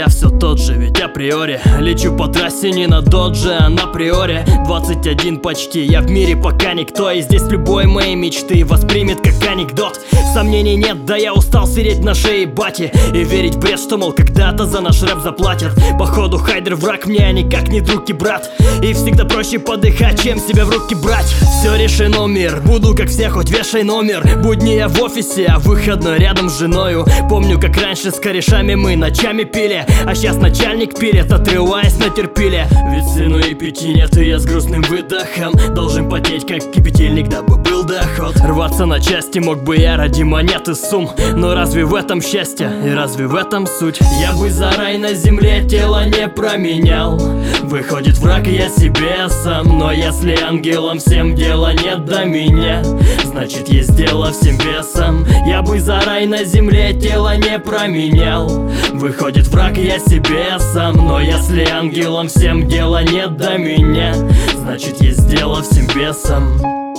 я все тот же, ведь априори лечу по трассе не на додже, а на приоре. 21 почти, я в мире пока никто, и здесь любой мои мечты воспримет как анекдот. Сомнений нет, да я устал сидеть на шее бати и верить в бред, что, мол, когда-то за наш рэп заплатят. Походу хайдер враг мне, а никак не друг и брат, и всегда проще подыхать, чем себя в руки брать. Все решено, мир, буду как все, хоть вешай номер. Будни я в офисе, а выходной рядом с женою. Помню, как раньше с корешами мы ночами пили, а сейчас начальник пилит, отрываясь на терпиле. Ведь сыну и пяти нет, и я с грустным выдохом должен потеть, как кипятильник, дабы был доход. Рваться на части мог бы я ради монет и сумм, но разве в этом счастье и разве в этом суть? Я бы за рай на земле тело не променял. Выходит, враг я себе сам, но если ангелам всем дела нет до меня, значит есть дело всем бесам. Я бы за рай на земле тело не променял. Выходит, враг я себе сам, но если ангелам всем дела нет до меня, значит есть дело всем бесам.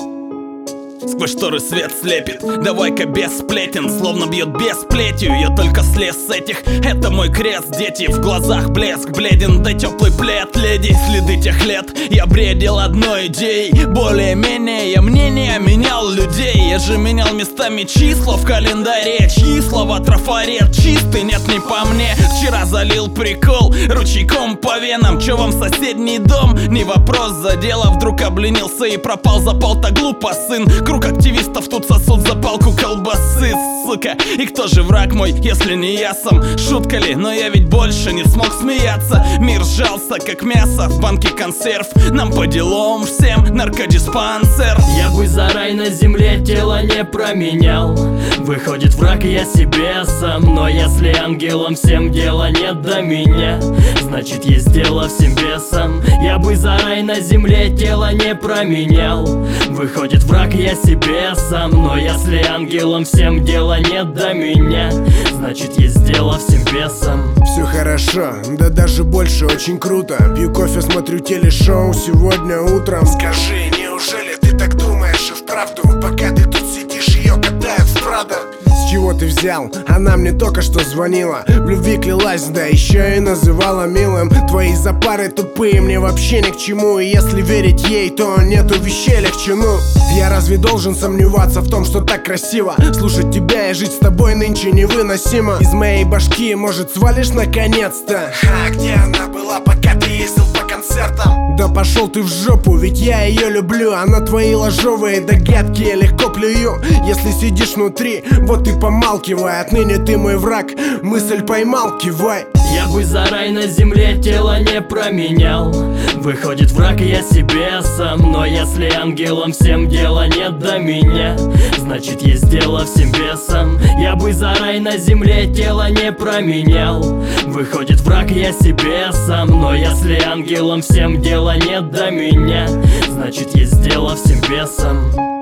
Сквозь шторы свет слепит, давай-ка без сплетен, словно бьет без плетью. Я только слез с этих, это мой крест, дети. В глазах блеск бледен, да теплый плед, леди. Следы тех лет я бредил одной идеей, более-менее я мнение менял людей. Я же менял местами числа в календаре, чьи слова трафарет чистый, нет, не по мне. Вчера залил прикол ручейком по венам, чё вам соседний дом? Не вопрос, за дело вдруг обленился и пропал, запал-то глупо, сын. Круг активистов тут сосут за палку колбасы, сука. И кто же враг мой, если не я сам? Шутка ли? Но я ведь больше не смог смеяться. Мир сжался, как мясо в банке консерв. Нам по делам всем наркодиспансер. Я бы за рай на земле тело не променял. Выходит, враг я себе сам, но если ангелам всем дела нет до меня, значит есть дело всем бесам. Я бы за рай на земле тело не променял. Выходит, враг я себе сам, но если ангелам всем дела нет до меня, значит есть дело всем бесам. Все хорошо, да даже больше, очень круто. Пью кофе, смотрю телешоу сегодня утром. Скажи, неужели ты так думаешь и вправду, пока ты тут сидишь, ее катают в Прадо? С чего ты взял? Она мне только что звонила, в любви клялась, да еще и называла милым. Твои запары тупые, мне вообще ни к чему, и если верить ей, то нету вещей легчину. Я разве должен сомневаться в том, что так красиво? Слушать тебя и жить с тобой нынче невыносимо. Из моей башки, может, свалишь наконец-то? А где она была, пока ты ездил по концертам? Да пошел ты в жопу, ведь я ее люблю, а на твои ложовые догадки я легко плюю. Если сидишь внутри, вот и помалкивай, отныне ты мой враг, мысль поймал, кивай. Я бы за рай на земле тело не променял. Выходит, враг я себе сам, но если ангелам всем дела нет до меня, значит есть дело всем бесам. Я бы за рай на земле тело не променял. Выходит, враг я себе сам, но если ангелам всем дела нет до меня, значит есть дело всем бесам.